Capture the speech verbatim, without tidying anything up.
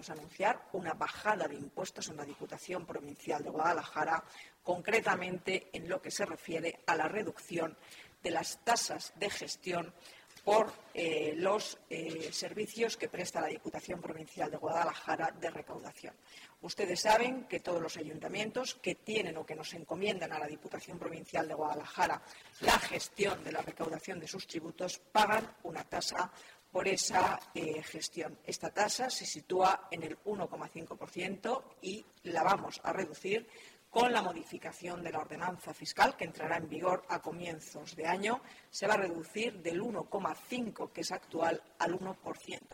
queremos anunciar una bajada de impuestos en la Diputación Provincial de Guadalajara, concretamente en lo que se refiere a la reducción de las tasas de gestión por eh, los eh, servicios que presta la Diputación Provincial de Guadalajara de recaudación. Ustedes saben que todos los ayuntamientos que tienen o que nos encomiendan a la Diputación Provincial de Guadalajara la gestión de la recaudación de sus tributos pagan una tasa por esa eh, gestión. Esta tasa se sitúa en el uno coma cinco por ciento y la vamos a reducir con la modificación de la ordenanza fiscal que entrará en vigor a comienzos de año. Se va a reducir del uno coma cinco por ciento que es actual al uno por ciento.